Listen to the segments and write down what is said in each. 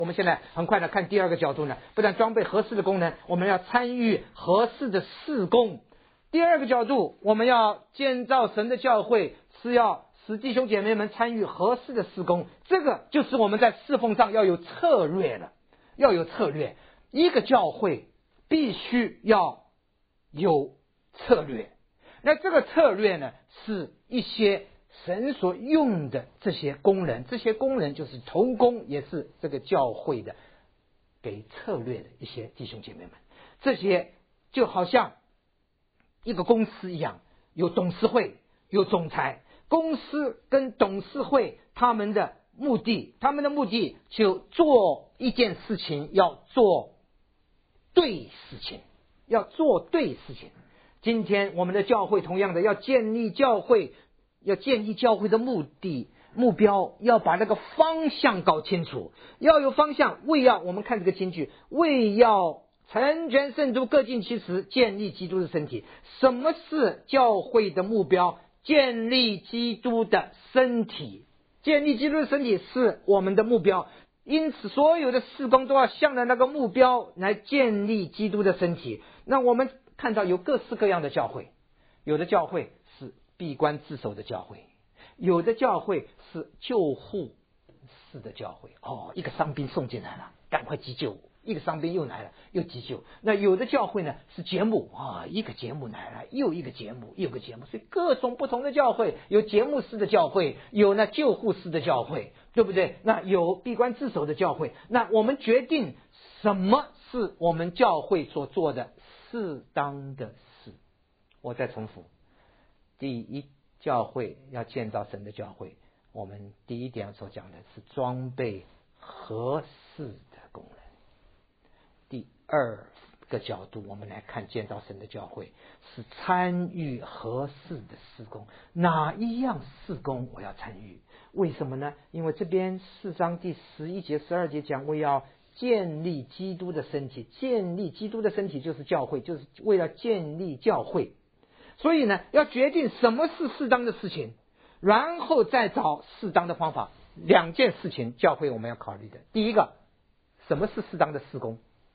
我们现在很快的看第二个角度呢，不但装备合适的功能，我们要参与合适的事工。第二个角度，我们要建造神的教会，是要使弟兄姐妹们参与合适的事工。这个就是我们在侍奉上要有策略了，要有策略。一个教会必须要有策略，那这个策略呢，是一些神所用的这些工人，这些工人就是同工，也是这个教会的给策略的一些弟兄姐妹们。这些就好像一个公司一样，有董事会，有总裁。公司跟董事会他们的目的就做一件事情，要做对事情，要做对事情。今天我们的教会同样的，要建立教会的目标，要把那个方向搞清楚，要有方向。我们看这个金句，为要成全圣徒，各尽其职，建立基督的身体。什么是教会的目标？建立基督的身体，建立基督的身体是我们的目标。因此所有的事工都要向着那个目标来建立基督的身体。那我们看到有各式各样的教会，有的教会是闭关自守的教会，有的教会是救护式的教会。一个伤兵送进来了，赶快急救，一个伤兵又来了，又急救。那有的教会呢是节目一个节目来了，又一个节目，又一个节目。所以各种不同的教会，有节目式的教会，有那救护式的教会，对不对？那有闭关自守的教会。那我们决定什么是我们教会所做的适当的事。我再重复，第一，教会要建造神的教会，我们第一点所讲的是装备合适的功能。第二个角度，我们来看建造神的教会是参与合适的事工。哪一样事工我要参与？为什么呢？因为这边4章第11节12节讲，我要建立基督的身体。建立基督的身体就是教会，就是为了建立教会。所以呢，要决定什么是适当的事情，然后再找适当的方法。2件事情教会我们要考虑的。第一个，什么是适当的事工？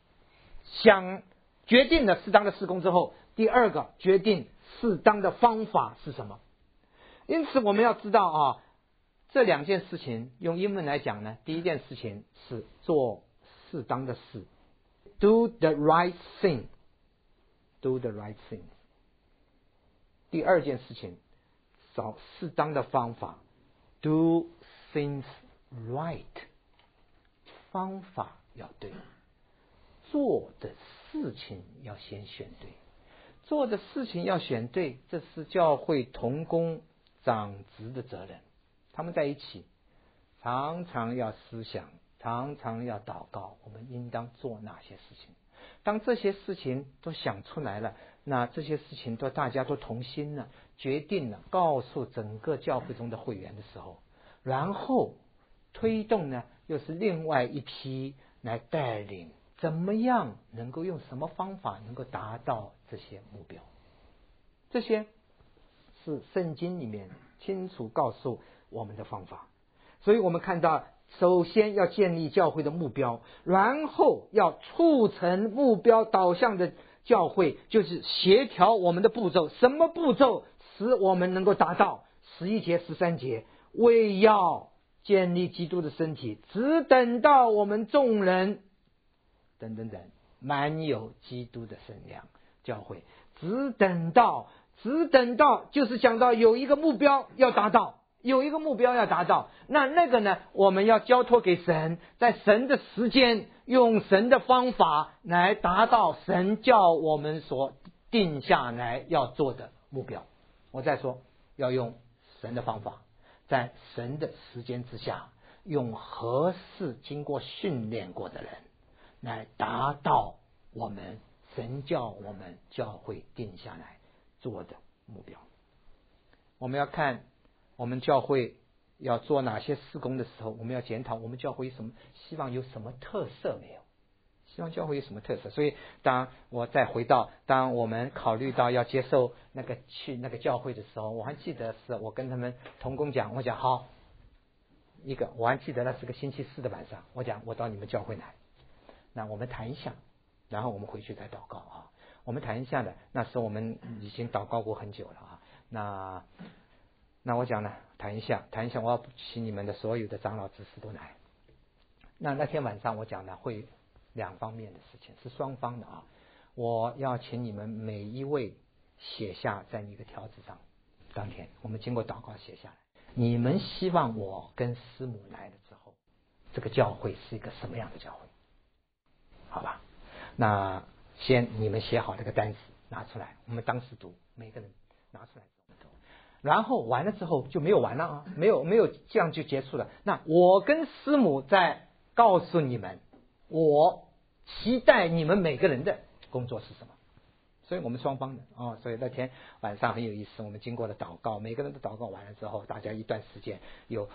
决定了适当的事工之后，第二个决定适当的方法是什么。因此我们要知道这2件事情用英文来讲呢，第一件事情是做适当的事， do the right thing， do the right thing。 第二件事情找适当的方法， do things right， 方法要对，做的事情要先选对，做的事情要选对，这是教会同工长职的责任。他们在一起常常要思想，常常要祷告，我们应当做哪些事情。当这些事情都想出来了，那这些事情大家都同心了，决定了，告诉整个教会中的会员的时候，然后推动呢，又是另外一批来带领，怎么样能够用什么方法能够达到这些目标。这些是圣经里面清楚告诉我们的方法。所以我们看到，首先要建立教会的目标，然后要促成目标导向的教会，就是协调我们的步骤。什么步骤使我们能够达到11节13节，为要建立基督的身体，只等到我们众人满有基督的身量。教会只等到就是讲到有一个目标要达到，那个呢，我们要交托给神，在神的时间，用神的方法来达到神叫我们所定下来要做的目标。我再说，要用神的方法，在神的时间之下，用合适经过训练过的人来达到我们神叫我们教会定下来做的目标。我们要看我们教会要做哪些事工的时候，我们要检讨我们教会希望有什么特色没有，希望教会有什么特色。所以当我再回到，当我们考虑到要接受去那个教会的时候，我还记得是我跟他们同工讲，我讲好， 我还记得那是个星期四的晚上，我讲我到你们教会来，那我们谈一下，然后我们回去再祷告啊。我们谈一下的，那时候我们已经祷告过很久了啊。那我讲呢，谈一下，我要请你们的所有的长老执事都来。那天晚上我讲呢，会两方面的事情，是双方的啊。我要请你们每一位写下在一个条子上，当天我们经过祷告写下来，你们希望我跟师母来了之后，这个教会是一个什么样的教会？好吧，那先你们写好这个单子拿出来，我们当时读，每个人拿出来读，然后完了之后就没有完了啊，没有这样就结束了。那我跟师母再告诉你们，我期待你们每个人的工作是什么。所以我们双方的所以那天晚上很有意思，我们经过了祷告，每个人都祷告完了之后，大家一段时间有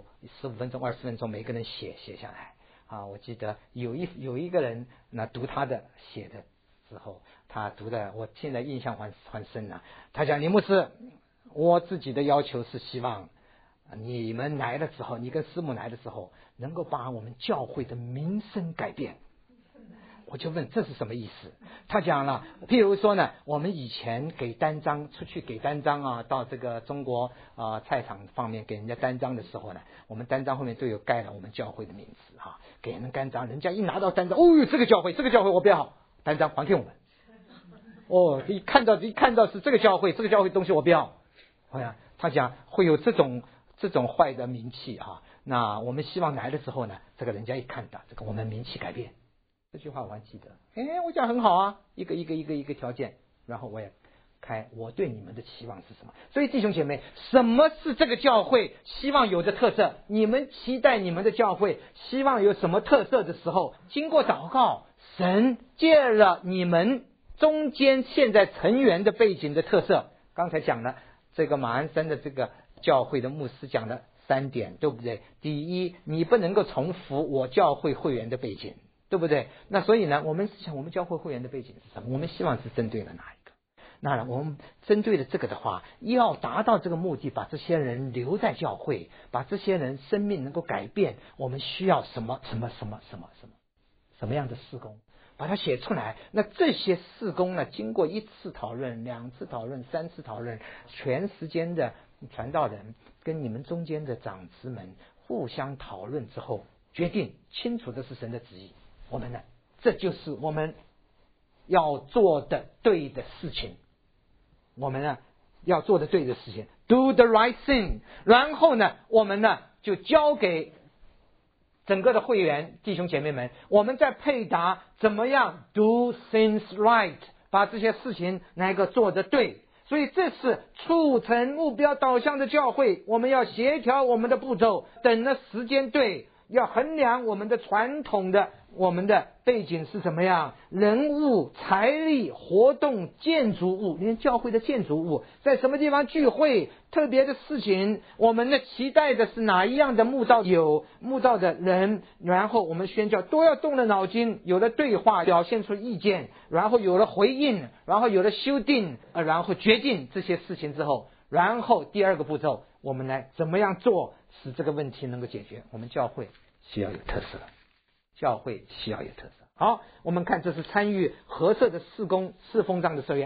15分钟20分钟，每个人写下来啊。我记得有一个人那读他的写的之后，他读的我现在印象很深了。他讲，李牧师，我自己的要求是希望你们来了之后，你跟师母来的时候，能够把我们教会的名声改变。我就问这是什么意思？他讲了，譬如说呢，我们以前给单张出去给单张啊，到这个中国菜场方面给人家单张的时候呢，我们单张后面都有盖了我们教会的名字啊，给人单张，人家一拿到单张，这个教会我不要，单张还给我们。一看到是这个教会东西我不要。他讲会有这种坏的名气啊。那我们希望来的时候呢，这个人家一看到这个我们名气改变。这句话我还记得，我讲很好啊，一个条件，然后我也开我对你们的期望是什么。所以弟兄姐妹，什么是这个教会希望有的特色？你们期待你们的教会希望有什么特色的时候，经过祷告，神借了你们中间现在成员的背景的特色。刚才讲了这个马鞍山的这个教会的牧师讲了3点，对不对？第一，你不能够重复我教会会员的背景，对不对？那所以呢，我们想我们教会会员的背景是什么？我们希望是针对了哪一个？那我们针对了这个的话，要达到这个目的，把这些人留在教会，把这些人生命能够改变，我们需要什么样的事工，把它写出来。那这些事工呢，经过1次讨论、2次讨论、3次讨论，全时间的传道人跟你们中间的长子们互相讨论之后，决定清楚的是神的旨意。我们呢，这就是我们要做的对的事情。我们呢要做的对的事情 ，do the right thing。然后呢，我们呢就交给整个的会员弟兄姐妹们，我们再配搭怎么样 do things right， 把这些事情能够做得对。所以这是促成目标导向的教会，我们要协调我们的步骤，等了时间对，要衡量我们的传统的我们的背景是什么样，人物、财力、活动、建筑物，连教会的建筑物在什么地方聚会，特别的事情，我们的期待的是哪一样的慕道的人，然后我们宣教都要动了脑筋，有了对话，表现出意见，然后有了回应，然后有了修订，然后决定这些事情之后，然后第2个步骤，我们来怎么样做使这个问题能够解决。我们教会需要有特色，教会需要有特色。好，我们看这是参与合社的事工侍奉上的社员。